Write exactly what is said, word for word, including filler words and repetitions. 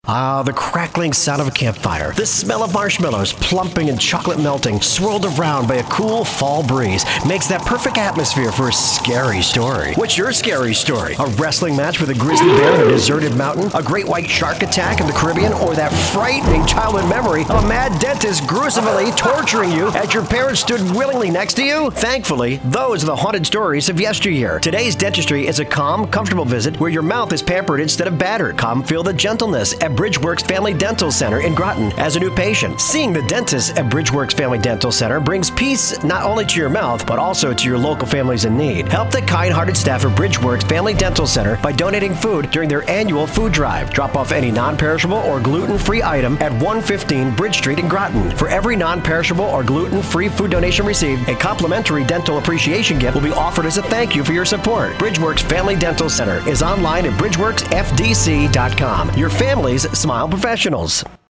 Ah, the crackling sound of a campfire. The smell of marshmallows plumping and chocolate melting, swirled around by a cool fall breeze, makes that perfect atmosphere for a scary story. What's your scary story? A wrestling match with a grizzly bear in a deserted mountain? A great white shark attack in the Caribbean? Or that frightening childhood memory of a mad dentist gruesomely torturing you as your parents stood willingly next to you? Thankfully, those are the haunted stories of yesteryear. Today's dentistry is a calm, comfortable visit where your mouth is pampered instead of battered. Come feel the gentleness at Bridgeworks Family Dental Center in Groton as a new patient. Seeing the dentist at Bridgeworks Family Dental Center brings peace not only to your mouth, but also to your local families in need. Help the kind-hearted staff of Bridgeworks Family Dental Center by donating food during their annual food drive. Drop off any non-perishable or gluten-free item at one fifteen Bridge Street in Groton. For every non-perishable or gluten-free food donation received, a complimentary dental appreciation gift will be offered as a thank you for your support. Bridgeworks Family Dental Center is online at bridgeworks f d c dot com. Your family's Smile Professionals.